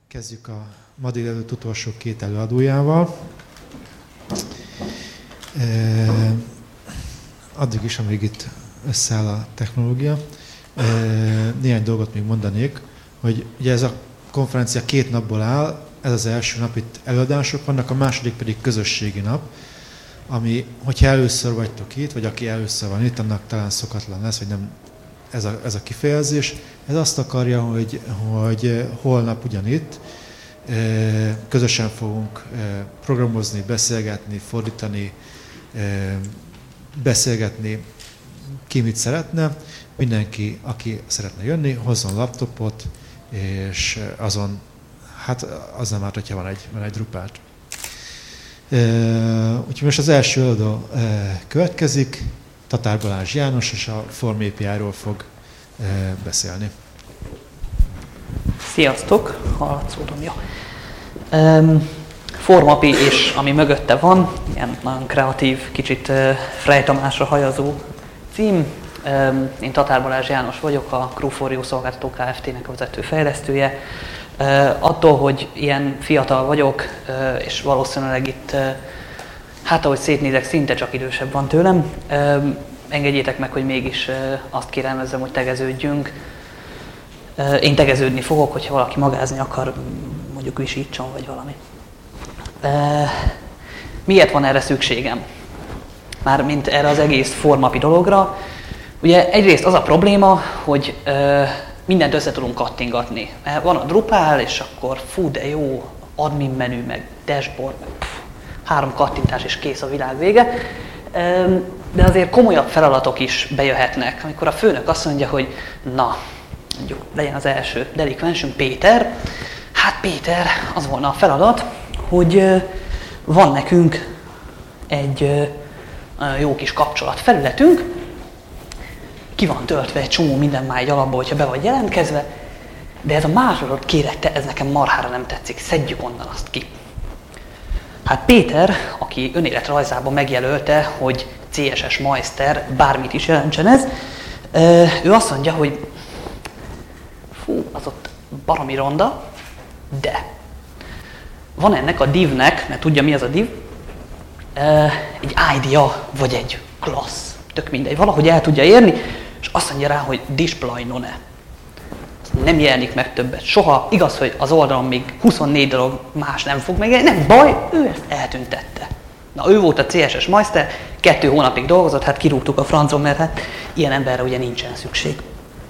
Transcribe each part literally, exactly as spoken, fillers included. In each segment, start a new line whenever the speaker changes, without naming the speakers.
Kezdjük a ma délelőtt utolsó két előadójával. E, addig is, amíg itt összeáll a technológia. E, néhány dolgot még mondanék, hogy ugye ez a konferencia két napból áll, ez az első nap, itt előadások vannak, a második pedig közösségi nap, ami, hogyha először vagytok itt, vagy aki először van itt, annak talán szokatlan lesz, vagy nem ez a, ez a kifejezés. Ez azt akarja, hogy, hogy holnap ugyanitt közösen fogunk programozni, beszélgetni, fordítani, beszélgetni, ki mit szeretne. Mindenki, aki szeretne jönni, hozzon laptopot, és azon, hát az nem árt, hogyha van egy, van egy Drupal. Úgyhogy most az első előadó következik, Tatár Balázs János, és a Form á pé i-ról fog beszélni.
Sziasztok! Hallatszódom, jó. Um, Form á pé i és ami mögötte van, ilyen nagyon kreatív, kicsit uh, Frey Tamásra hajazó cím. Um, én Tatár Balázs János vagyok, a crew for you szolgáltató Kft-nek a vezető fejlesztője. Uh, attól, hogy ilyen fiatal vagyok, uh, és valószínűleg itt, uh, hát ahogy szétnézek, szinte csak idősebb van tőlem, uh, engedjétek meg, hogy mégis uh, azt kérelmezzem, hogy tegeződjünk. Uh, én tegeződni fogok, hogyha valaki magázni akar, mondjuk visítson, vagy valami. Uh, miért van erre szükségem? Mármint erre az egész Form á pé i dologra. Ugye egyrészt az a probléma, hogy uh, mindent össze tudunk kattingatni. Van a Drupal, és akkor fú, de jó, admin menü, meg dashboard, meg pff, három kattintás, és kész a világ vége. De azért komolyabb feladatok is bejöhetnek, amikor a főnök azt mondja, hogy na, mondjuk legyen az első delikvensünk Péter. Hát Péter, az volna a feladat, hogy van nekünk egy jó kis kapcsolatfelületünk, ki van töltve egy csomó minden már egy alapból, hogyha be vagy jelentkezve, de ez a másodod, kérek te, ez nekem marhára nem tetszik, szedjük onnan azt ki. Hát Péter, aki önéletrajzában megjelölte, hogy cé es es Meister, bármit is jelentsen ez, ő azt mondja, hogy fú, az ott baromi ronda, de van ennek a divnek, mert tudja mi az a div, egy idea vagy egy class, tök mindegy, valahogy el tudja érni, és azt mondja rá, hogy display none. Nem jelenik meg többet soha. Igaz, hogy az oldalon még huszonnégy dolog más nem fog megjelenni, nem baj, ő ezt eltüntette. Na, ő volt a cé es es Meister, kettő hónapig dolgozott, hát kirúgtuk a francon, mert hát ilyen emberre ugye nincsen szükség.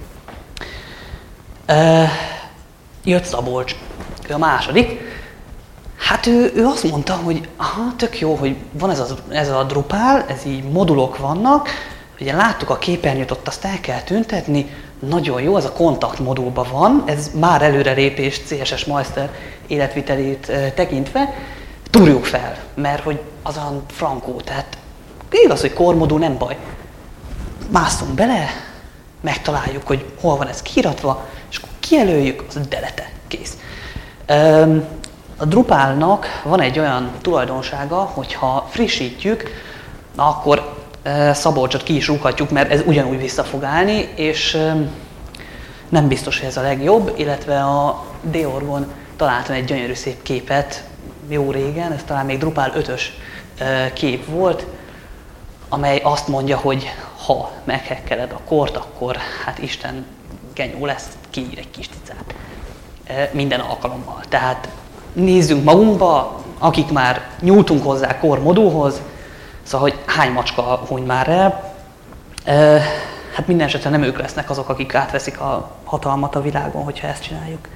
Uh, jött Szabolcs, ő a második. Hát ő, ő azt mondta, hogy aha, tök jó, hogy van ez a, ez a Drupal, ez így modulok vannak, ugye láttuk a képernyőt, ott azt el kell tüntetni, nagyon jó, ez a kontakt modulban van, ez már előrelépés cé es es Meister életvitelét e, tekintve, túrjuk fel, mert hogy az a frankó, tehát igaz, hogy core modul nem baj. Másszunk bele, megtaláljuk, hogy hol van ez kiiratva, és akkor kijelöljük, az delete, kész. E, A Drupalnak van egy olyan tulajdonsága, hogy ha frissítjük, na akkor e, Szabolcsot ki is rúghatjuk, mert ez ugyanúgy vissza fog állni, és e, nem biztos, hogy ez a legjobb, illetve a D-Orgon találtam egy gyönyörű szép képet jó régen, ez talán még Drupal ötös e, kép volt, amely azt mondja, hogy ha meghekkeled a kort, akkor hát Isten genyó lesz, kiír egy kis cicát e, minden alkalommal. Tehát nézzünk magunkba, akik már nyúltunk hozzá core modulhoz, szóval, hogy hány macska huny már el. E, hát minden esetre nem ők lesznek azok, akik átveszik a hatalmat a világon, hogyha ezt csináljuk.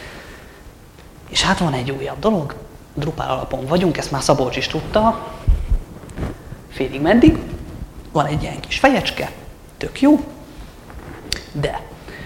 És hát van egy újabb dolog, Drupal alapon vagyunk, ezt már Szabolcs is tudta, félig meddig. Van egy ilyen kis fejecske, tök jó, de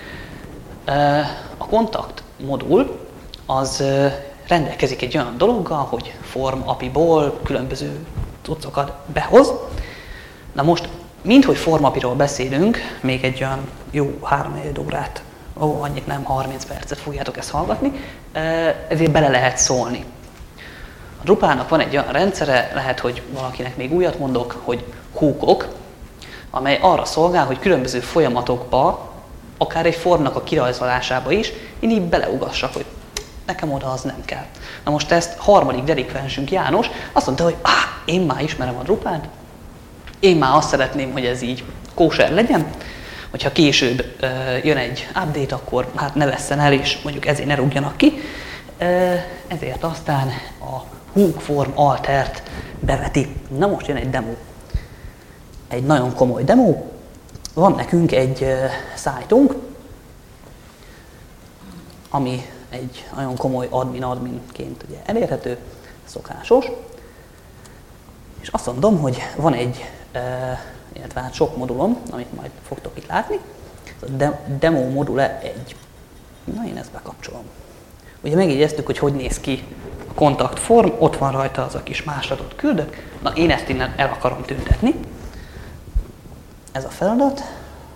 e, a kontakt modul az rendelkezik egy olyan dologgal, hogy Form á pé i-ból különböző cuccokat behoz. Na most, minthogy Form á pé i-ról beszélünk, még egy olyan jó három-négy órát, ó, annyit nem, harminc percet fogjátok ezt hallgatni, ezért bele lehet szólni. A Drupalnak van egy olyan rendszere, lehet, hogy valakinek még újat mondok, hogy hookok, amely arra szolgál, hogy különböző folyamatokba, akár egy formnak a kirajzolásába is, én így beleugassak, hogy nekem oda az nem kell. Na most ezt harmadik delikvensünk János azt mondta, hogy ah, én már ismerem a Drupalt, én már azt szeretném, hogy ez így kóser legyen, hogyha később uh, jön egy update, akkor hát ne vesszen el, és mondjuk ezért ne rúgjanak ki. Uh, ezért aztán a Hook Form Altert beveti. Na most jön egy demo. Egy nagyon komoly demo. Van nekünk egy uh, szájtunk, ami egy nagyon komoly admin-adminként ugye elérhető, szokásos. És azt mondom, hogy van egy, uh, illetve hát sok modulom, amit majd fogtok itt látni. Ez a de- demo module egy. Na, én ezt bekapcsolom. Ugye megjegyeztük, hogy hogy néz ki a kontakt form, ott van rajta az a kis másolatot küldök. Na, én ezt innen el akarom tüntetni. Ez a feladat.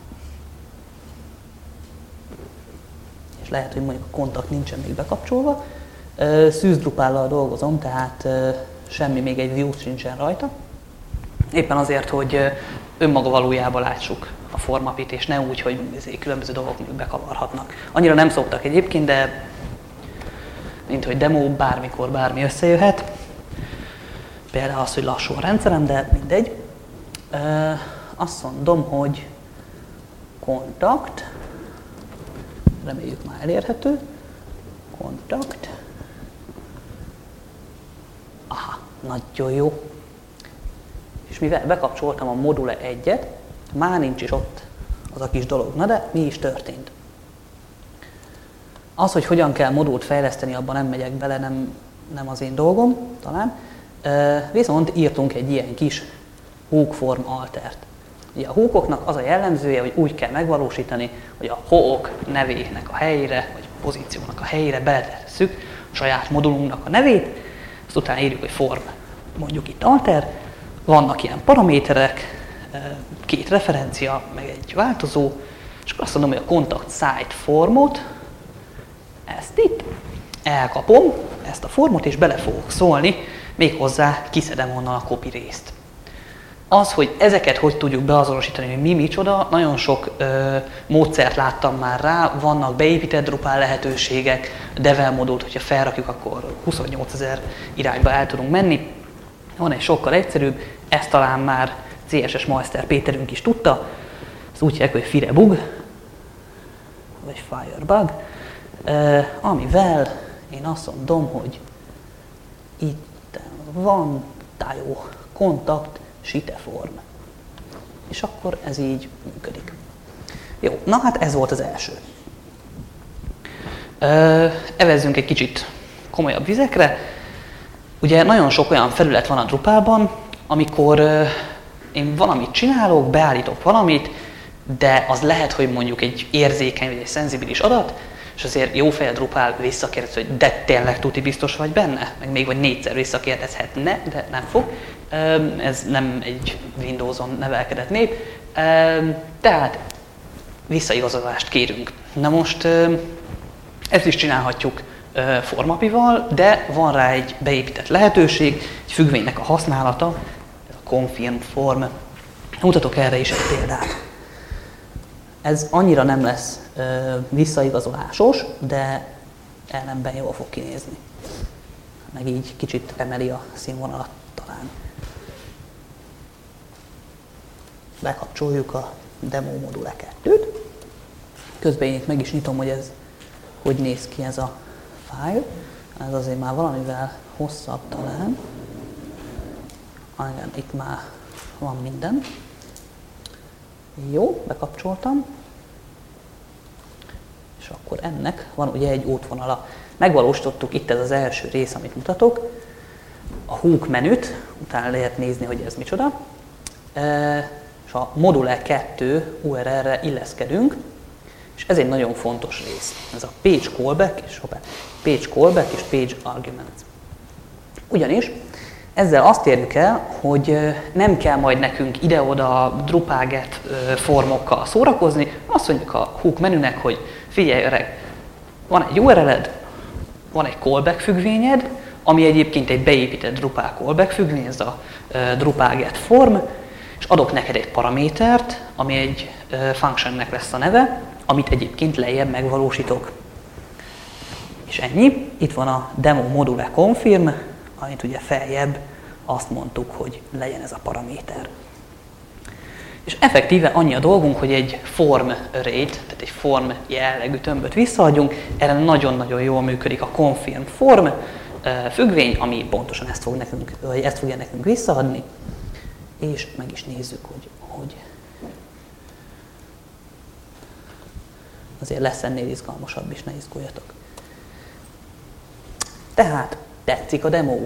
És lehet, hogy mondjuk a kontakt nincsen még bekapcsolva. Szűz Drupállal dolgozom, tehát semmi, még egy view sincsen rajta. Éppen azért, hogy önmaga valójában látsuk a formapit, és ne úgy, hogy különböző dolgok még bekavarhatnak. Annyira nem szoktak egyébként, de mint hogy demo, bármikor bármi összejöhet. Például az, hogy lassú a rendszerem, de mindegy. Ö, azt mondom, hogy kontakt, reméljük már elérhető, kontakt, aha, nagyon jó. És mivel bekapcsoltam a module egyet, már nincs is ott az a kis dolog. Na de mi is történt? Az, hogy hogyan kell modult fejleszteni, abban nem megyek bele, nem, nem az én dolgom, talán. Viszont írtunk egy ilyen kis hook form altert. Ugye a hookoknak az a jellemzője, hogy úgy kell megvalósítani, hogy a hook nevének a helyére, vagy pozíciónak a helyére beletesszük a saját modulunknak a nevét, azt utána írjuk, hogy form, mondjuk itt alter, vannak ilyen paraméterek, két referencia, meg egy változó, és akkor azt mondom, hogy a contact site formot, ezt itt elkapom, ezt a formot, és bele fogok szólni, méghozzá kiszedem onnan a copy részt. Az, hogy ezeket hogy tudjuk beazonosítani, hogy mi micsoda, nagyon sok ö, módszert láttam már rá, vannak beépített Drupal lehetőségek, devel modult, hogyha felrakjuk, akkor huszonnyolcezer irányba el tudunk menni. Van egy sokkal egyszerűbb, ezt talán már cé es es Meister Péterünk is tudta, ez úgy hívják, hogy Firebug, vagy Firebug, uh, amivel én azt mondom, hogy itt van tájó kontakt siteform. És akkor ez így működik. Jó, na hát ez volt az első. Uh, evezzünk egy kicsit komolyabb vizekre. Ugye nagyon sok olyan felület van a Drupalban, amikor uh, én valamit csinálok, beállítok valamit, de az lehet, hogy mondjuk egy érzékeny vagy egy szenzibilis adat, és azért jó fejjel Drupal visszakérdez, hogy de tényleg tuti biztos vagy benne? Meg még vagy négyszer visszakérdezhetne, de nem fog. Ez nem egy Windowson nevelkedett nép. Tehát visszaigazolást kérünk. Na most ezt is csinálhatjuk formapival, de van rá egy beépített lehetőség, egy függvénynek a használata, ez a confirm form. Mutatok erre is egy példát. Ez annyira nem lesz ö, visszaigazolásos, de ellenben jól fog kinézni. Meg így kicsit emeli a színvonalat talán. Bekapcsoljuk a demo module kettőt. Közben én itt meg is nyitom, hogy ez hogy néz ki ez a file. Ez azért már valamivel hosszabb talán. Igen, itt már van minden. Jó, bekapcsoltam. És akkor ennek van ugye egy útvonala. Megvalósítottuk, itt ez az első rész, amit mutatok. A hook menüt, utána lehet nézni, hogy ez micsoda. E, és a module kettő u er el-re illeszkedünk, és ez egy nagyon fontos rész. Ez a page callback és, hoppá, page callback és page arguments. Ugyanis ezzel azt érjük el, hogy nem kell majd nekünk ide-oda Drupal-get formokkal szórakozni. Azt mondjuk a hook menünek, hogy figyelj öreg, van egy u er el-ed, van egy callback függvényed, ami egyébként egy beépített Drupal callback függvény, ez a Drupal-get form, és adok neked egy paramétert, ami egy functionnek lesz a neve, amit egyébként lejjebb megvalósítok. És ennyi. itt van a demo module confirm, amit ugye feljebb azt mondtuk, hogy legyen ez a paraméter. És effektíve annyi a dolgunk, hogy egy form array-t, tehát egy form jellegű tömböt visszaadjunk, erre nagyon-nagyon jól működik a confirm form függvény, ami pontosan ezt, fog nekünk, vagy ezt fogja nekünk visszaadni, és meg is nézzük, hogy, hogy azért lesz ennél izgalmasabb is, ne izguljatok. Tehát tetszik a demo.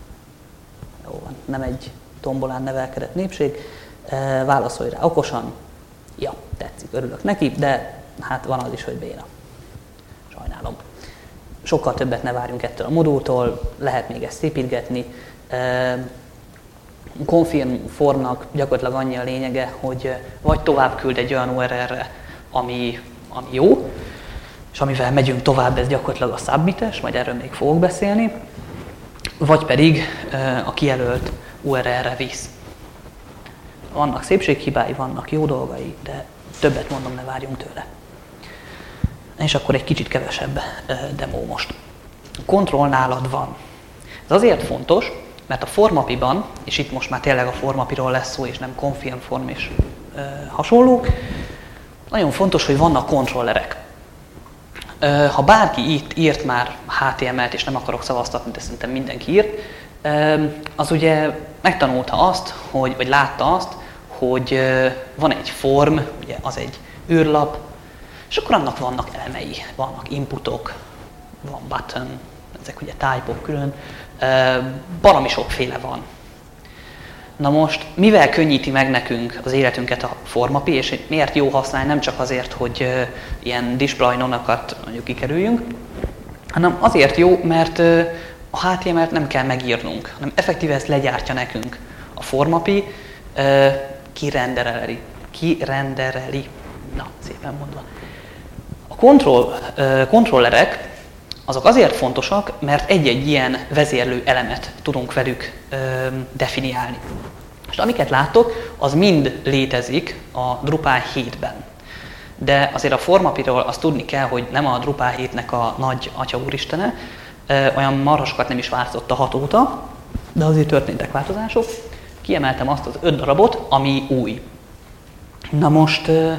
Jó van, nem egy tombolán nevelkedett népség. E, válaszolj rá okosan. Ja, tetszik, örülök neki, de hát van az is, hogy béna. Sajnálom. Sokkal többet ne várjunk ettől a modultól, lehet még ezt építgetni. E, confirm formnak gyakorlatilag annyi a lényege, hogy vagy tovább küld egy olyan u er el-re, ami, ami jó, és amivel megyünk tovább, ez gyakorlatilag a submites, majd erről még fogok beszélni, vagy pedig a kijelölt u er el-re visz. Vannak szépséghibái, vannak jó dolgai, de többet mondom, ne várjunk tőle. És akkor egy kicsit kevesebb demo most. A control nálad van. Ez azért fontos, mert a formapiban, és itt most már tényleg a formapiról lesz szó, és nem confirm form és ö, hasonlók, nagyon fontos, hogy vannak kontrollerek. Ö, ha bárki itt írt már há té em el-t, és nem akarok szavaztatni, de szerintem mindenki írt, ö, az ugye megtanulta azt, hogy, vagy látta azt, hogy ö, van egy form, ugye az egy űrlap, és akkor annak vannak elemei, vannak inputok, van button, ezek ugye type-ok külön, baromi sokféle van. Na most, mivel könnyíti meg nekünk az életünket a formapi, és miért jó használni, nem csak azért, hogy ilyen display-nonakat mondjuk kikerüljünk, hanem azért jó, mert a há té em el-t nem kell megírnunk, hanem effektíve ezt legyártja nekünk. A formapi kirendereli. Kirendereli. Na, szépen mondva. A control, kontrollerek azok azért fontosak, mert egy-egy ilyen vezérlő elemet tudunk velük ö, definiálni. És amiket láttok, az mind létezik a Drupal hétben. De azért a formapiról azt tudni kell, hogy nem a Drupal hétnek a nagy atya úristene, ö, olyan marhasokat nem is változott a hat óta, de azért történtek változások. Kiemeltem azt az öt darabot, ami új. Na most... Ö,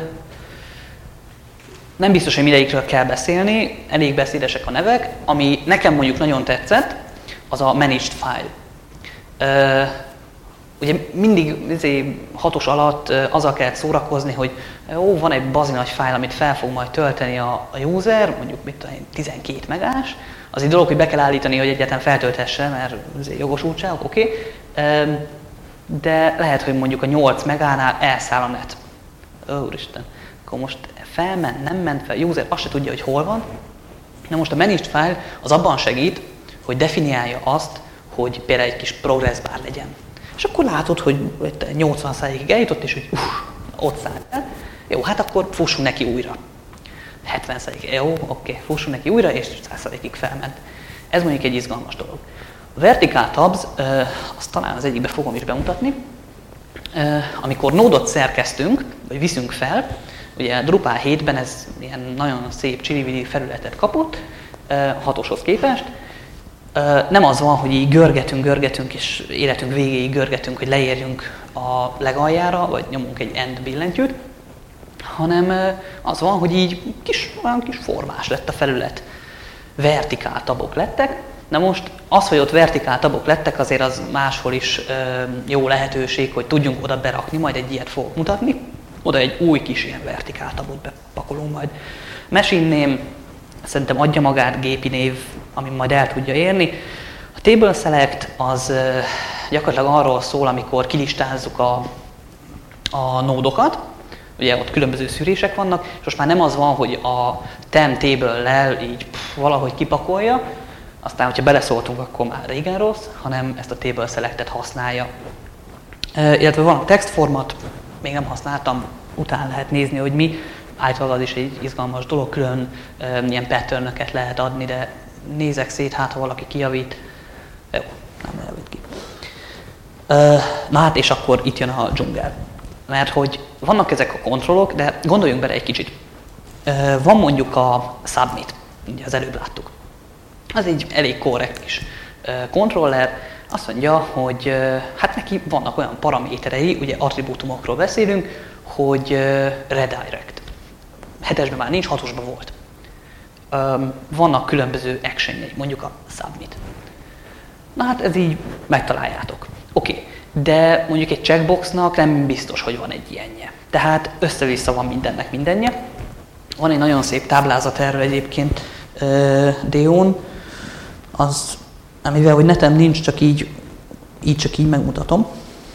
Nem biztos, hogy mindegyikről kell beszélni, elég beszédesek a nevek. Ami nekem mondjuk nagyon tetszett, az a managed file. Uh, ugye mindig hatos alatt uh, azzal kell szórakozni, hogy ó, van egy bazi nagy file, amit fel fog majd tölteni a, a user, mondjuk mit tudom, tizenkét megás. Az egy dolog, hogy be kell állítani, hogy egyáltalán feltölthesse, mert jogosultságok, oké. Okay. Uh, de lehet, hogy mondjuk a nyolc megánál elszáll a net. Ó, úristen, akkor most felment, nem ment fel, a user azt se tudja, hogy hol van. Na most a managed file az abban segít, hogy definiálja azt, hogy például egy kis progress bar legyen. És akkor látod, hogy nyolcvan százalékig eljutott, és hogy uff, ott szállt el. Jó, hát akkor fussunk neki újra. hetven százalékig, jó, oké, fussunk neki újra, és száz százalékig felment. Ez mondjuk egy izgalmas dolog. A vertical tabs, azt talán az egyikbe fogom is bemutatni. Amikor nódot szerkesztünk, vagy viszünk fel, ugye Drupal hétben ez ilyen nagyon szép csili-vili felületet kapott, hatoshoz képest. Nem az van, hogy így görgetünk, görgetünk, és életünk végéig görgetünk, hogy leérjünk a legaljára, vagy nyomunk egy end billentyűt, hanem az van, hogy így kis, olyan kis formás lett a felület. Vertikál tabok lettek. Na most az, hogy ott vertikál tabok lettek, azért az máshol is jó lehetőség, hogy tudjunk oda berakni, majd egy ilyet fogok mutatni. Oda egy új kis ilyen vertikál tabot bepakolunk majd. Machine name, szerintem adja magát, gépi név, ami majd el tudja érni. A table select az gyakorlatilag arról szól, amikor kilistázzuk a, a nódokat, ugye ott különböző szűrések vannak, és most már nem az van, hogy a temp table-lel így pff, valahogy kipakolja, aztán, hogyha beleszóltunk, akkor már régen rossz, hanem ezt a table selectet használja. E, illetve van a text format, még nem használtam, utána lehet nézni, hogy mi. Általában az is egy izgalmas dolog, külön e, ilyen patternöket lehet adni, de nézek szét, hát ha valaki kijavít. Jó, nem javít ki. E, na hát, és akkor itt jön a dzsungel. Mert hogy vannak ezek a kontrollok, de gondoljunk bele egy kicsit. E, van mondjuk a submit, ugye az előbb láttuk. Az egy elég korrekt kis kontroller. Azt mondja, hogy hát neki vannak olyan paraméterei, ugye attribútumokról beszélünk, hogy redirect. Hetesben már nincs, hatosban volt. Vannak különböző actionjei, mondjuk a submit. Na hát ez így megtaláljátok. Oké, okay. De mondjuk egy checkboxnak nem biztos, hogy van egy ilyenje. Tehát össze-vissza van mindennek mindenje. Van egy nagyon szép táblázat erről egyébként Deón, az, amivel hogy netem nincs, csak így, így csak így megmutatom.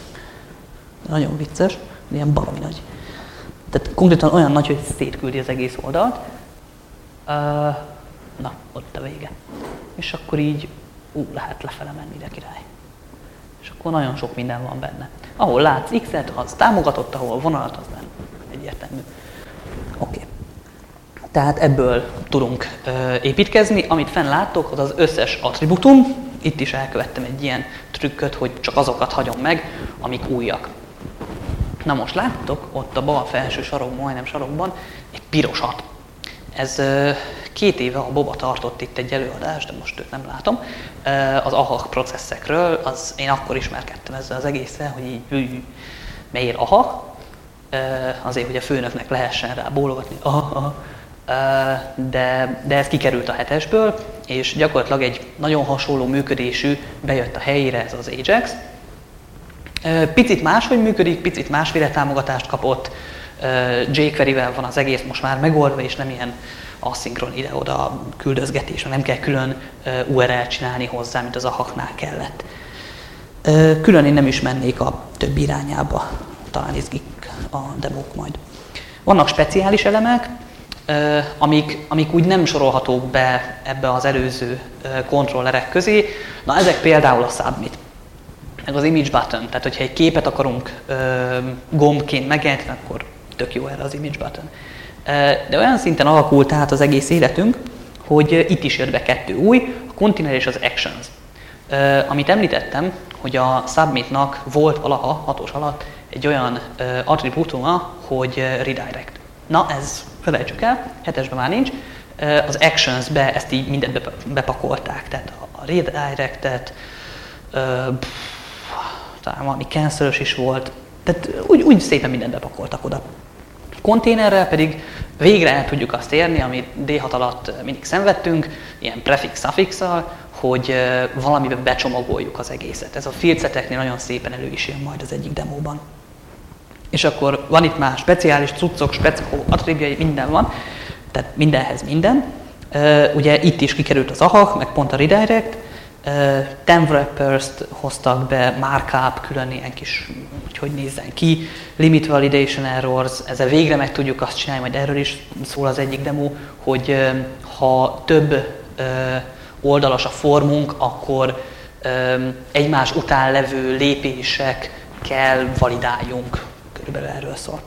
Nagyon vicces, ilyen baromi nagy. Tehát konkrétan olyan nagy, hogy szétküldi az egész oldalt. Uh, na, ott a vége. És akkor így, ú, lehet lefele menni, de király. És akkor nagyon sok minden van benne. Ahol látsz X-et, az támogatott, ahol vonalat, az nem egyértelmű. Oké. Okay. Tehát ebből tudunk ö, építkezni. Amit fenn láttok, az az összes attribútum. Itt is elkövettem egy ilyen trükköt, hogy csak azokat hagyom meg, amik újak. Na most láttok, ott a bal felső sarokban, majdnem sarokban egy pirosat. Ez ö, két éve a Boba tartott itt egy előadást, de most őt nem látom, ö, az á há ká processzekről. Az, én akkor ismerkedtem ezzel az egésszel, hogy így miért á há ká, ö, azért, hogy a főnöknek lehessen rá bólogatni, aha, aha. De, de ez kikerült a hetesből, és gyakorlatilag egy nagyon hasonló működésű bejött a helyére, ez az Ajax. Picit máshogy működik, picit másféle támogatást kapott, jQuery-vel van az egész most már megoldva, és nem ilyen aszinkron ide-oda küldözgetés, nem kell külön u er el csinálni hozzá, mint az á há ká-nál kellett. Külön én nem is mennék a többi irányába, talán izgik a demók majd. Vannak speciális elemek, Uh, amik, amik úgy nem sorolhatók be ebbe az előző uh, kontrollerek közé. Na ezek például a submit, meg az image button. Tehát, hogyha egy képet akarunk uh, gombként megjelenteni, akkor tök jó erre az image button. Uh, de olyan szinten alakult át az egész életünk, hogy uh, itt is jött be kettő új, a container és az actions. Uh, amit említettem, hogy a submitnak volt valaha, hatos alatt, egy olyan uh, attribútuma, hogy uh, redirect. Na ez, felejtsük el, hetesben már nincs, az actions-be ezt így mindent bepakolták, tehát a redirectet, talán valami cancel-ös is volt, tehát úgy, úgy szépen mindent bepakoltak oda. Konténerrel pedig végre el tudjuk azt érni, amit dé hat alatt mindig szenvedtünk, ilyen prefix-suffix-szal, hogy valamiben becsomagoljuk az egészet. Ez a fieldseteknél nagyon szépen elő is jön majd az egyik demóban. És akkor van itt már speciális cuccok, specifikus attribútumai, minden van, tehát mindenhez minden. Uh, ugye itt is kikerült az á há ká, meg pont a redirect, uh, temp wrappers-t hoztak be, markup, külön ilyen kis, hogy hogy nézzen ki, limit validation errors, ezzel végre meg tudjuk azt csinálni, majd erről is szól az egyik demo, hogy uh, ha több uh, oldalas a formunk, akkor um, egymás után levő lépésekkel validáljunk. Körülbelül erről szól.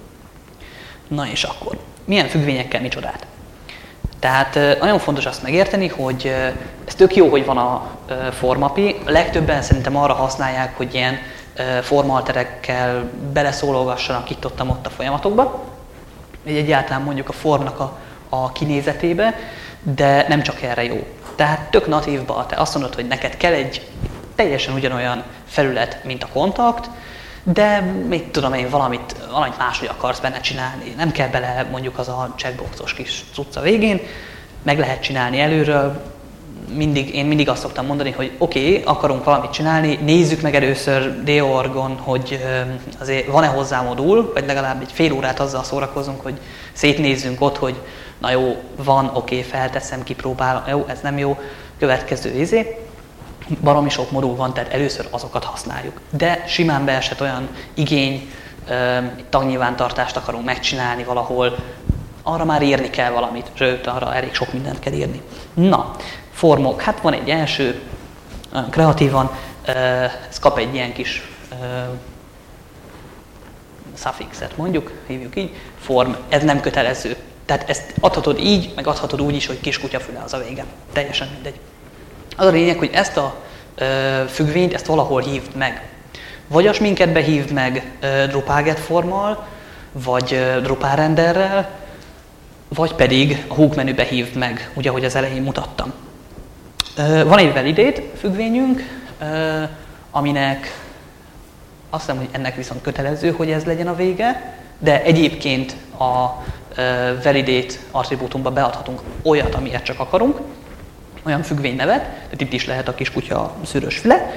Na és akkor, milyen függvényekkel micsodát? Tehát nagyon fontos azt megérteni, hogy ez tök jó, hogy van a formapi. Legtöbben szerintem arra használják, hogy ilyen formalterekkel beleszólolgassanak itt-ottam ott a folyamatokba, vagy egyáltalán mondjuk a formnak a, a kinézetébe, de nem csak erre jó. Tehát tök natívban te azt mondod, hogy neked kell egy teljesen ugyanolyan felület, mint a kontakt, de még tudom én valamit, valamit máshogy akarsz benne csinálni. Nem kell bele mondjuk az a checkboxos kis cucca végén, meg lehet csinálni előről. Mindig, én mindig azt szoktam mondani, hogy oké, okay, akarunk valamit csinálni, nézzük meg először D-orgon, hogy azért van-e hozzá modul, vagy legalább egy fél órát azzal szórakozunk, hogy szétnézzünk ott, hogy na jó, van, oké, okay, felteszem, kipróbálom, jó, ez nem jó, következő izé. Baromi sok modul van, tehát először azokat használjuk. De simán beesett olyan igény, tagnyilvántartást akarunk megcsinálni valahol, arra már írni kell valamit, sőt, arra elég sok mindent kell írni. Na, formok, hát van egy első, olyan kreatívan, ez kap egy ilyen kis suffixet mondjuk, hívjuk így, form, ez nem kötelező. Tehát ezt adhatod így, meg adhatod úgy is, hogy kis kutyafüle az a vége. Teljesen mindegy. Az a lényeg, hogy ezt a ö, függvényt, ezt valahol hívd meg. Vagy a sminkedbe hívd meg ö, Drupal get formmal, vagy ö, Drupal renderrel, vagy pedig a hook menübe hívd meg, ugye, ahogy az elején mutattam. Van egy validate függvényünk, aminek azt hiszem, hogy ennek viszont kötelező, hogy ez legyen a vége, de egyébként a validate attribútumba beadhatunk olyat, amilyet csak akarunk, olyan függvénynevet, tehát itt is lehet a kis kutya szőrös füle.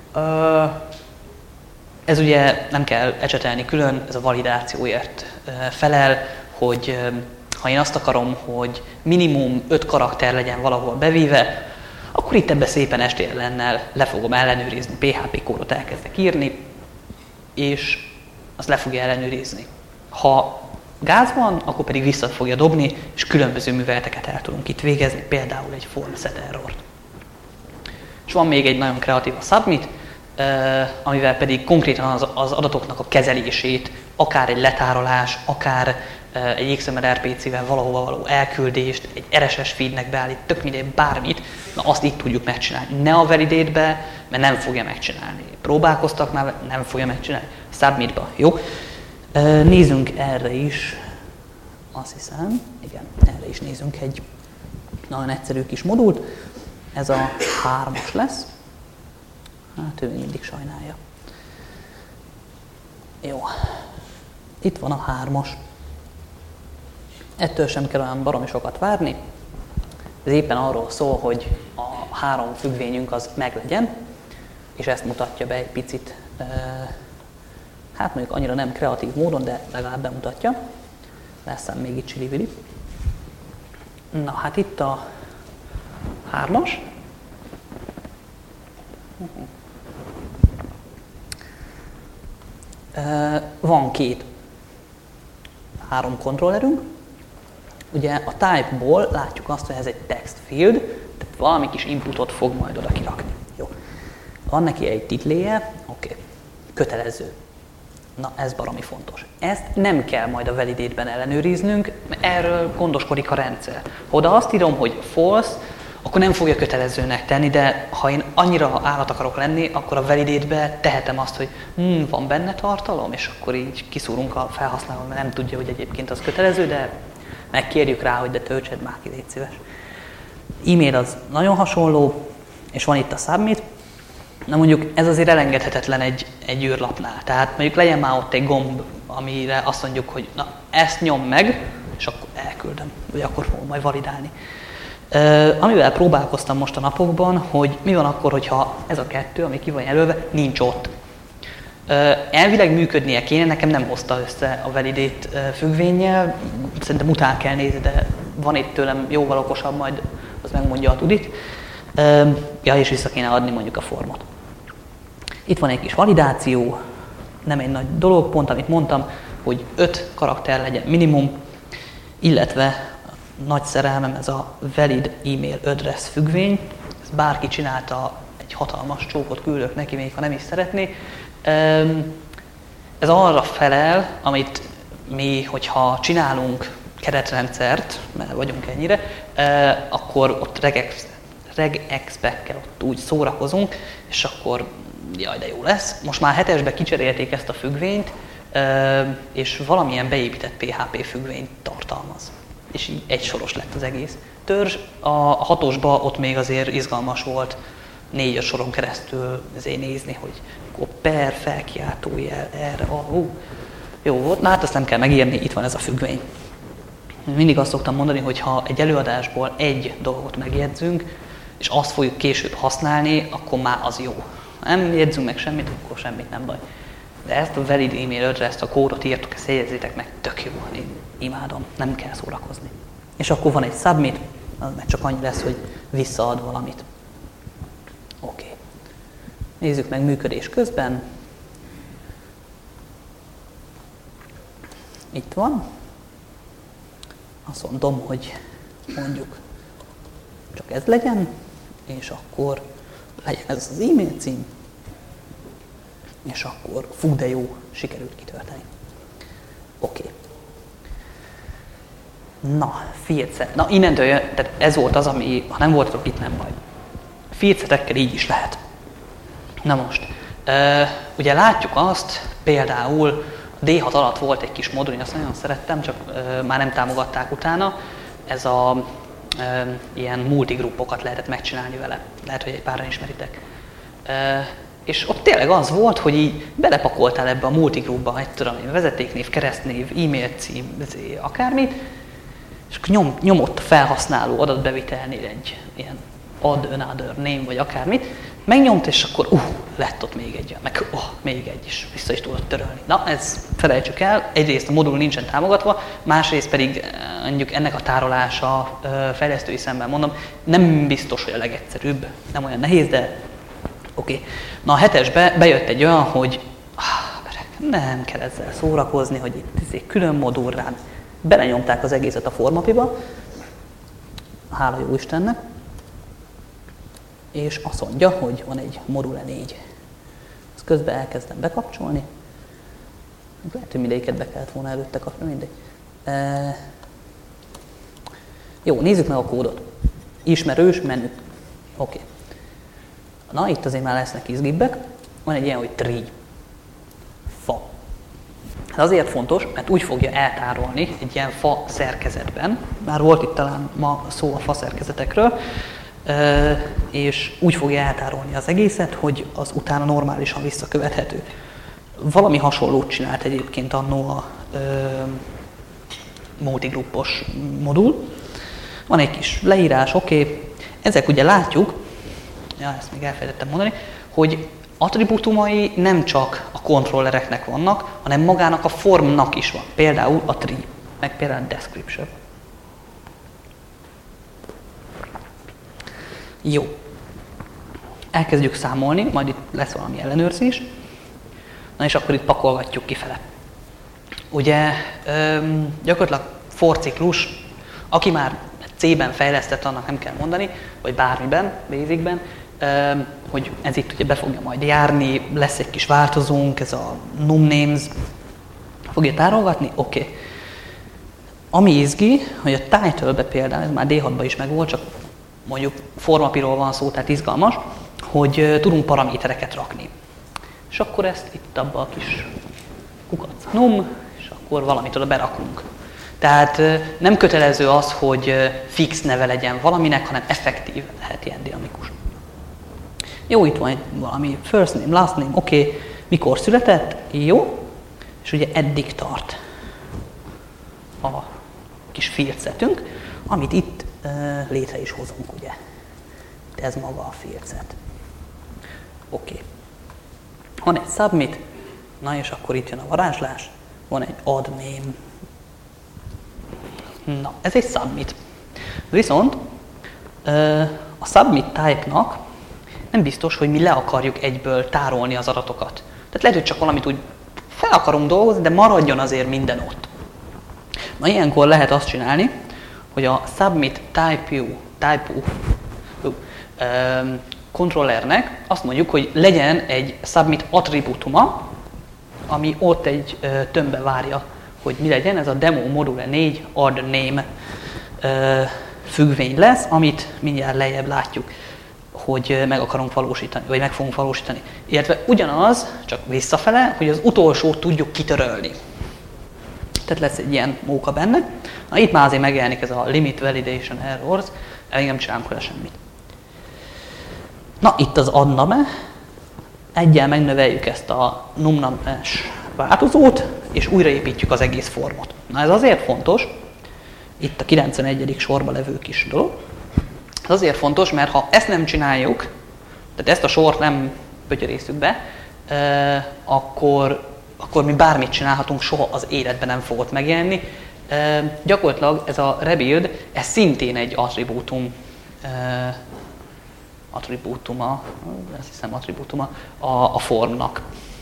Ez ugye nem kell ecsetelni külön, ez a validációért felel, hogy ha én azt akarom, hogy minimum öt karakter legyen valahol bevéve, akkor itt ebbe szépen es té el en-nel le fogom ellenőrizni, pé há pé kódot elkezdek írni, és azt le fogja ellenőrizni. Ha gáz van, akkor pedig vissza fogja dobni, és különböző műveleteket el tudunk itt végezni, például egy form set errort. És van még egy nagyon kreatív a submit, amivel pedig konkrétan az, az adatoknak a kezelését, akár egy letárolás, akár egy iksz em el er pé cé-vel valahova való elküldést, egy er es es feednek beállít, tök mindegy, bármit, na azt itt tudjuk megcsinálni. Ne a validate-be, mert nem fogja megcsinálni. Próbálkoztak már, nem fogja megcsinálni. Submit-ba, jó? Nézzünk erre is, azt hiszem, igen, erre is nézzünk egy nagyon egyszerű kis modult. Ez a hármas lesz. Hát ő mindig sajnálja. Jó. Itt van a hármas. Ettől sem kell olyan baromi sokat várni. Ez éppen arról szól, hogy a három függvényünk az meglegyen, és ezt mutatja be egy picit, hát mondjuk annyira nem kreatív módon, de legalább bemutatja. Lesz még itt csili-vili. Na hát itt a hármas. Van két, három kontrollerünk. Ugye a type-ból látjuk azt, hogy ez egy text field, tehát valami kis inputot fog majd oda kirakni. Jó. Van neki egy titléje, oké, okay. Kötelező. Na, ez baromi fontos. Ezt nem kell majd a validate-ben ellenőriznünk, mert erről gondoskodik a rendszer. Ha oda azt írom, hogy false, akkor nem fogja kötelezőnek tenni, de ha én annyira állat akarok lenni, akkor a validate-be tehetem azt, hogy hm, van benne tartalom, és akkor így kiszúrunk a felhasználó, mert nem tudja, hogy egyébként az kötelező, de megkérjük rá, hogy de töltsed már ki, légy szíves. E-mail az nagyon hasonló, és van itt a submit. Na mondjuk ez azért elengedhetetlen egy, egy űrlapnál. Tehát mondjuk legyen már ott egy gomb, amire azt mondjuk, hogy na ezt nyom meg, és akkor elküldöm, vagy akkor fogom majd validálni. Uh, amivel próbálkoztam most a napokban, hogy mi van akkor, hogyha ez a kettő, ami ki van jelölve, nincs ott. Uh, elvileg működnie kéne, nekem nem hozta össze a validate uh, függvénnyel, szerintem után kell nézni, de van itt tőlem jóval okosabb, majd az megmondja a tudit. Uh, ja, és vissza kéne adni mondjuk a formot. Itt van egy kis validáció, nem egy nagy dolog, pont amit mondtam, hogy öt karakter legyen minimum, illetve nagy szerelmem ez a valid email address függvény. Ezt bárki csinálta, egy hatalmas csókot küldök neki, még ha nem is szeretné. Ez arra felel, amit mi, hogyha csinálunk keretrendszert, mert vagyunk ennyire, akkor ott regexbe-kkel ott úgy szórakozunk, és akkor jaj, de jó lesz. Most már hetesbe kicserélték ezt a függvényt, és valamilyen beépített pé há pé függvényt tartalmaz. És így egy soros lett az egész. Törzs a hatosba ott még azért izgalmas volt négy-öt soron keresztül azért nézni, hogy akkor per, felkiáltójel, erre, ahú. Jó volt, na hát azt nem kell megírni, itt van ez a függvény. Mindig azt szoktam mondani, hogy ha egy előadásból egy dolgot megjegyzünk, és azt fogjuk később használni, akkor már az jó. Nem jegyzünk meg semmit, akkor semmit nem baj. De ezt a valid email address, ezt a kódot írtok, ezt jegyezzétek meg, tök jó, én imádom, nem kell szórakozni. És akkor van egy submit, az meg csak annyi lesz, hogy visszaad valamit. Oké. Okay. Nézzük meg működés közben. Itt van. Azt mondom, hogy mondjuk csak ez legyen, és akkor legyen ez az e-mail cím, és akkor fú, de jó, sikerült kitölteni. Oké. Okay. Na, field set. Na, innentől jön, tehát ez volt az, ami, ha nem voltatok itt, nem baj. Field setekkel így is lehet. Na most, uh, ugye látjuk azt, például a dé hat alatt volt egy kis modul, én azt nagyon szerettem, csak uh, már nem támogatták utána. Ez a ilyen multigrupokat lehetett megcsinálni vele. Lehet, hogy egy páran ismeritek. És ott tényleg az volt, hogy így belepakoltál ebbe a multigrupba, egy tudom én, vezetéknév, keresztnév, e-mail cím, akármit, és nyom, nyomott a felhasználó adatbevitelnél egy ilyen add another name, vagy akármit, megnyomt, és akkor uh, lett ott még egy, meg uh, még egy, és vissza is tudott törölni. Na, ez felejtsük el, egyrészt a modul nincsen támogatva, másrészt pedig mondjuk ennek a tárolása fejlesztői szemben mondom, nem biztos, hogy a legegyszerűbb, nem olyan nehéz, de oké. Okay. Na a hetesbe bejött egy olyan, hogy ah, nem kell ezzel szórakozni, hogy itt külön modul rám. Belenyomták az egészet a formapiba, hála jó Istennek, és azt mondja, hogy van egy module négy. Ezt közben elkezdem bekapcsolni. Lehet, hogy mindegyiket be kellett volna előtte kapni, mindegy. E... Jó, nézzük meg a kódot. Ismerős menü. Oké. Okay. Na, itt azért már lesznek izgibbek. Van egy ilyen, hogy tree. Fa. Ez azért fontos, mert úgy fogja eltárolni egy ilyen fa szerkezetben. Már volt itt talán ma szó a fa szerkezetekről. És úgy fogja eltárolni az egészet, hogy az utána normálisan visszakövethető. Valami hasonlót csinált egyébként annó a ö, multigruppos modul. Van egy kis leírás, oké. Okay. Ezek ugye látjuk, ja, ezt még elfelejtettem mondani, hogy attribútumai nem csak a kontrollereknek vannak, hanem magának a formnak is van. Például a tree, meg például a description. Jó. Elkezdjük számolni, majd itt lesz valami ellenőrzés. Na és akkor itt pakolgatjuk kifele. Ugye öm, gyakorlatilag for ciklus, aki már C-ben fejlesztett, annak nem kell mondani, vagy bármiben, Basicben, öm, hogy ez itt ugye be fogja majd járni, lesz egy kis változónk, ez a numNames, fogja tárolgatni, oké. Okay. Ami izgi, hogy a title-be például, ez már D hatban is megvolt, csak mondjuk formapiról van szó, tehát izgalmas, hogy tudunk paramétereket rakni. És akkor ezt itt abba a kis kukac num, és akkor valamit oda berakunk. Tehát nem kötelező az, hogy fix neve legyen valaminek, hanem effektív lehet ilyen dinamikus. Jó, itt van egy valami first name, last name, oké, okay. Mikor született, jó, és ugye eddig tart a kis field setünk, amit itt uh, létre is hozunk, ugye. Ez maga a field set. Oké. Okay. Van egy submit, na és akkor itt jön a varázslás, van egy add name. Na, ez egy submit. Viszont uh, a submit type-nak nem biztos, hogy mi le akarjuk egyből tárolni az adatokat. Tehát lehet, hogy csak valamit úgy fel akarunk dolgozni, de maradjon azért minden ott. Na, ilyenkor lehet azt csinálni, hogy a submit type-u, type-u uh, um, kontrollernek azt mondjuk, hogy legyen egy submit attribútuma, ami ott egy uh, tömbbe várja, hogy mi legyen, ez a demo module négy add name uh, függvény lesz, amit mindjárt lejjebb látjuk, hogy meg akarunk valósítani, vagy meg fogunk valósítani. Illetve ugyanaz, csak visszafele, hogy az utolsót tudjuk kitörölni. Tehát lesz egy ilyen móka benne. Na, itt már azért megjelenik ez a limit validation errors, elég nem csinálunk vele semmit. Na, itt az addname, eggyel megnöveljük ezt a numname-es változót, és újraépítjük az egész formot. Na, ez azért fontos, itt a kilencvenegyedik sorba levő kis dolog, ez azért fontos, mert ha ezt nem csináljuk, tehát ezt a sort nem pötyörészük be, eh, akkor, akkor mi bármit csinálhatunk, soha az életben nem fogott megjelenni. Eh, gyakorlatilag ez a rebuild, ez szintén egy attribútum, eh, attribútuma, azt hiszem attribútuma a, a formnak.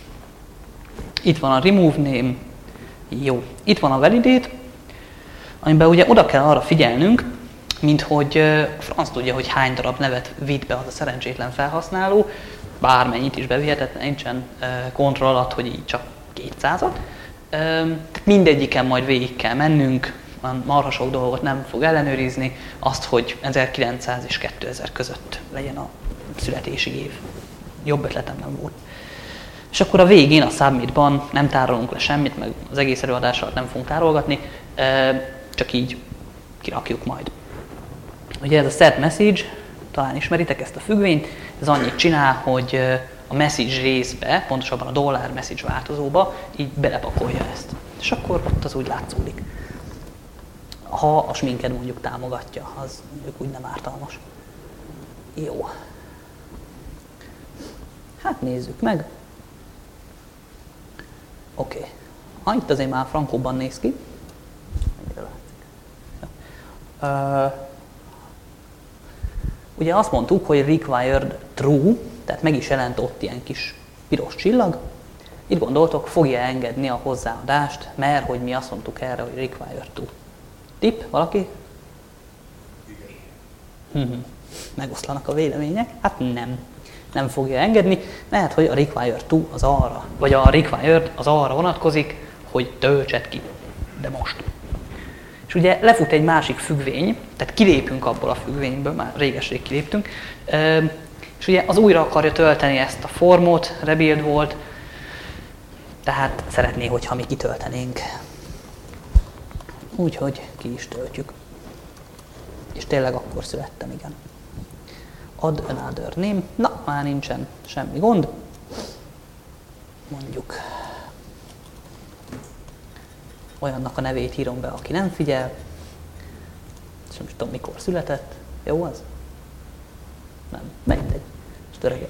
Itt van a remove name, jó. Itt van a validate, amiben ugye oda kell arra figyelnünk, mint hogy franc tudja, hogy hány darab nevet vitt be az a szerencsétlen felhasználó, bármennyit is bevihetett, nincsen kontroll alatt, hogy így csak kétszázat. Tehát mindegyiken majd végig kell mennünk, marha sok dolgot nem fog ellenőrizni, azt, hogy ezerkilencszáz és kétezer között legyen a születési év. Jobb ötletem nem volt. És akkor a végén a submitban nem tárolunk le semmit, meg az egész előadás alatt nem fogunk tárolgatni, csak így kirakjuk majd. Ugye ez a set message, talán ismeritek ezt a függvényt, ez annyit csinál, hogy a message részbe, pontosabban a dollar message változóba így belepakolja ezt. És akkor ott az úgy látszódik. Ha a sminked mondjuk támogatja, az mondjuk úgy nem ártalmas. Jó. Hát nézzük meg. Oké. Okay. Ha itt azért már frankóban néz ki. Uh, ugye azt mondtuk, hogy required true, tehát meg is jelent ott ilyen kis piros csillag. Itt gondoltok, fogja engedni a hozzáadást, mert hogy mi azt mondtuk erre, hogy required true. Tipp, valaki? Igen. Megoszlanak a vélemények? Hát nem. Nem fogja engedni, mert hogy a required to az arra, vagy a required az arra vonatkozik, hogy töltsed ki. De most. És ugye lefut egy másik függvény, tehát kilépünk abból a függvényből, már réges-rég kiléptünk, és ugye az újra akarja tölteni ezt a formot, rebuild volt, tehát szeretné, hogyha mi kitöltenénk. Úgyhogy ki is töltjük. És tényleg akkor születtem, igen. Add another name. Na, már nincsen semmi gond. Mondjuk olyannak a nevét írom be, aki nem figyel. És nem is tudom, mikor született. Jó az? Nem, mindegy. És öreg.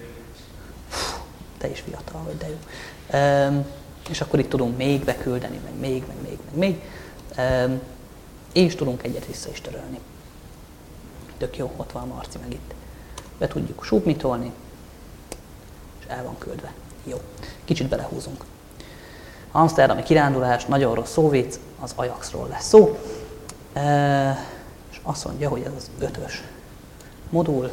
Te is fiatal vagy, de jó. Um, és akkor itt tudunk még beküldeni, meg még, meg még, meg még. Um, és tudunk egyet vissza is törölni. Tök jó, ott van Marci meg itt. Be tudjuk submitolni, és el van küldve. Jó. Kicsit belehúzunk. Amszterdami kirándulás, nagyon rossz szóvic, az Ajaxról lesz szó. E, és azt mondja, hogy ez az ötös modul.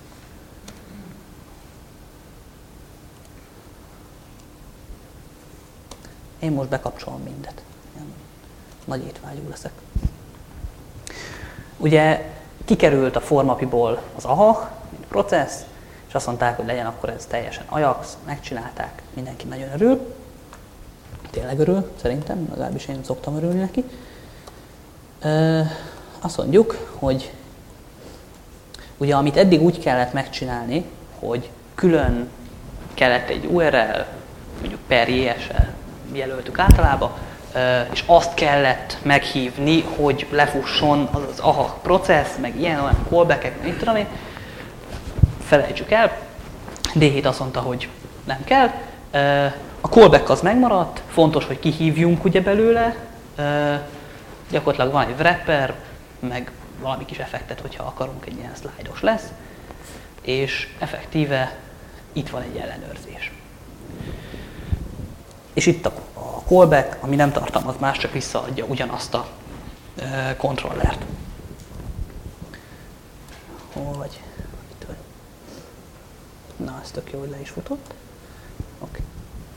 Én most bekapcsolom mindet. Ilyen nagy étvágyú leszek. Ugye kikerült a formapiból az á há há, mint processz, és azt mondták, hogy legyen akkor ez teljesen Ajax, megcsinálták, mindenki nagyon örül. Tényleg örül, szerintem, legalábbis én szoktam örülni neki. Ö, azt mondjuk, hogy ugye amit eddig úgy kellett megcsinálni, hogy külön kellett egy u er el, mondjuk per jé es-el jelöltük általában, és azt kellett meghívni, hogy lefusson az, az á há há processz, meg ilyen olyan callback-ek, meg mit tudom én. Felejtsük el. dé hét azt mondta, hogy nem kell. A callback az megmaradt, fontos, hogy kihívjunk ugye belőle. Gyakorlatilag van egy wrapper, meg valami kis effektet, hogyha akarunk, egy ilyen szlájdos lesz. És effektíve itt van egy ellenőrzés. És itt a A callback, ami nem tartalmaz más, csak visszaadja ugyanazt a e, kontrollert. Hol vagy? Itt vagy. Na, ez tök jó, hogy le is futott. Oké. Okay.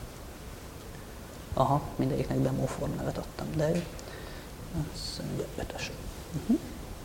Aha, mindegyiknek demo form nevet adtam, de ez ugye ötös. Uh-huh.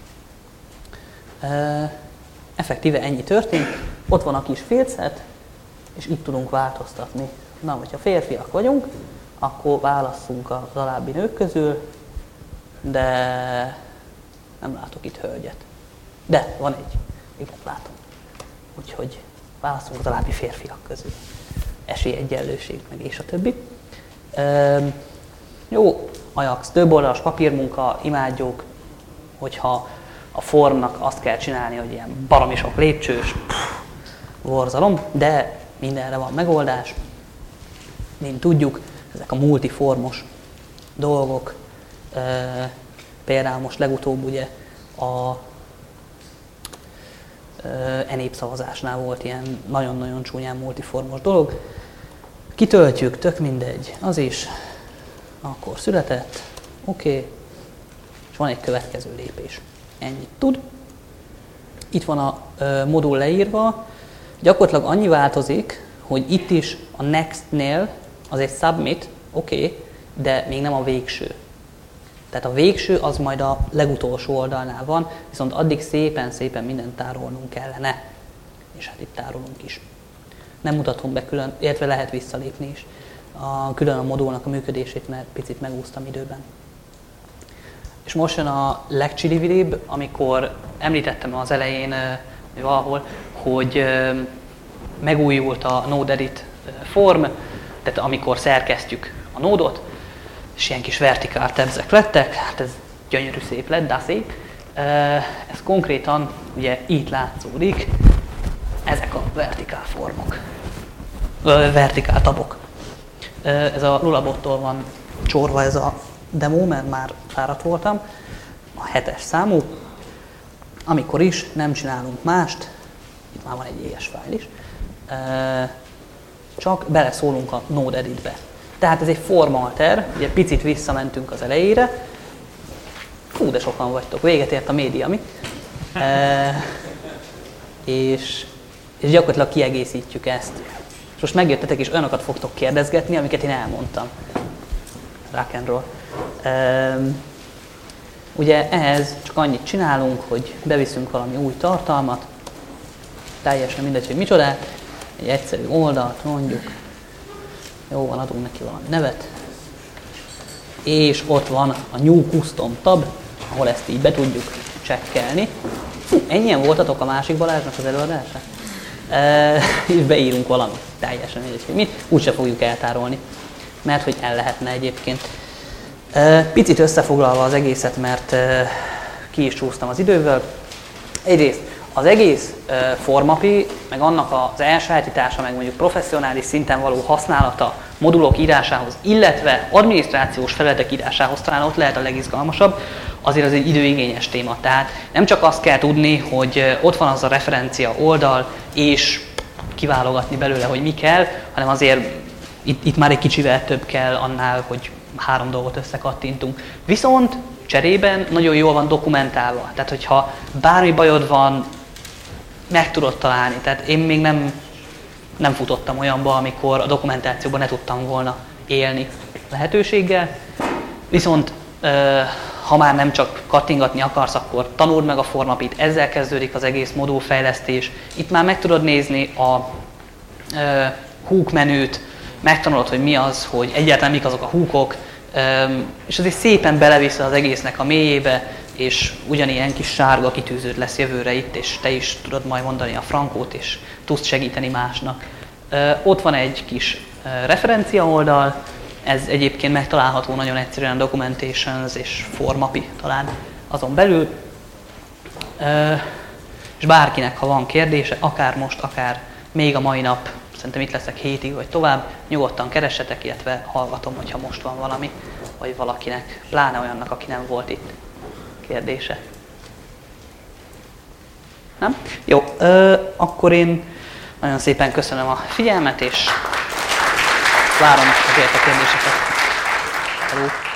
E, effektíve ennyi történt. Ott van a kis filcet, és itt tudunk változtatni. Na, hogyha férfiak vagyunk, akkor válasszunk az alábbi nők közül, de nem látok itt hölgyet. De van egy, igen, látom. Úgyhogy válasszunk az alábbi férfiak közül. Esélyegyenlőség, meg és a többi. Ehm, jó, Ajax, több oldalas papírmunka, imádjuk, hogyha a formnak azt kell csinálni, hogy ilyen baromi sok lépcsős, pff, borzalom, de mindenre van megoldás. Mint tudjuk, ezek a multiformos dolgok, e, például most legutóbb ugye a e, népszavazásnál volt ilyen nagyon-nagyon csúnyán multiformos dolog. Kitöltjük, tök mindegy, az is, akkor született, oké, okay. És van egy következő lépés. Ennyit tud. Itt van a e, modul leírva, gyakorlatilag annyi változik, hogy itt is a next-nél az egy submit, oké, okay, de még nem a végső. Tehát a végső az majd a legutolsó oldalnál van, viszont addig szépen-szépen mindent tárolnunk kellene. És hát itt tárolunk is. Nem mutatom be külön, illetve lehet visszalépni is a, külön a modulnak a működését, mert picit megúsztam időben. És most jön a legcsilivibb, amikor említettem az elején valahol, hogy megújult a Node Edit form, tehát amikor szerkesztjük a nódot, és ilyen kis vertikál tabsek lettek, hát ez gyönyörű szép lett, de szép. Ez konkrétan ugye itt látszódik, ezek a vertikál formok, vertikál tabok. Ez a Lulabottól van csorva ez a demo, mert már fáradt voltam, a hetes számú. Amikor is nem csinálunk mást, itt már van egy jé es fájl is, csak beleszólunk a Node Editbe. Tehát ez egy formalter, ugye picit visszamentünk az elejére. Fú, de sokan vagytok, véget ért a média, mi? E, és, és gyakorlatilag kiegészítjük ezt. És most megjöttetek és olyanokat fogtok kérdezgetni, amiket én elmondtam. Rock and roll. E, ugye ehhez csak annyit csinálunk, hogy beviszünk valami új tartalmat, teljesen mindegy, hogy micsodát, egy egyszerű oldalt mondjuk, jó van, adunk neki valami nevet, és ott van a New Custom tab, ahol ezt így be tudjuk csekkelni. Fú, ennyien voltatok a másik Balázsnak az előadásán? E, és beírunk valamit, teljesen mindegy, hogy mit, úgyse fogjuk eltárolni, mert hogy el lehetne egyébként. E, picit összefoglalva az egészet, mert e, ki is csúsztam az idővel. Egyrészt az egész e, formapi, meg annak az elsajátítása, meg mondjuk professzionális szinten való használata modulok írásához, illetve adminisztrációs felületek írásához talán ott lehet a legizgalmasabb, azért az egy időigényes téma. Tehát nem csak azt kell tudni, hogy ott van az a referencia oldal, és kiválogatni belőle, hogy mi kell, hanem azért itt, itt már egy kicsivel több kell annál, hogy három dolgot összekattintunk. Viszont cserében nagyon jól van dokumentálva. Tehát, hogyha bármi bajod van, meg tudod találni. Tehát én még nem, nem futottam olyanba, amikor a dokumentációban ne tudtam volna élni lehetőséggel. Viszont ha már nem csak kattingatni akarsz, akkor tanuld meg a formapit, ezzel kezdődik az egész modulfejlesztés. Itt már meg tudod nézni a hook menüt, megtanulod, hogy mi az, hogy egyáltalán mik azok a hookok, és azért szépen belevisz az egésznek a mélyébe, és ugyanilyen kis sárga kitűződ lesz jövőre itt, és te is tudod majd mondani a frankót, és tudsz segíteni másnak. Ott van egy kis referencia oldal, ez egyébként megtalálható nagyon egyszerűen a Documentations és Formapi talán azon belül. És bárkinek, ha van kérdése, akár most, akár még a mai nap, szerintem itt leszek hétig vagy tovább, nyugodtan keressetek, illetve hallgatom, hogyha most van valami, vagy valakinek, pláne olyannak, aki nem volt itt, kérdése. Nem? Jó, akkor én nagyon szépen köszönöm a figyelmet, és várom azért a kérdéseket. Hello.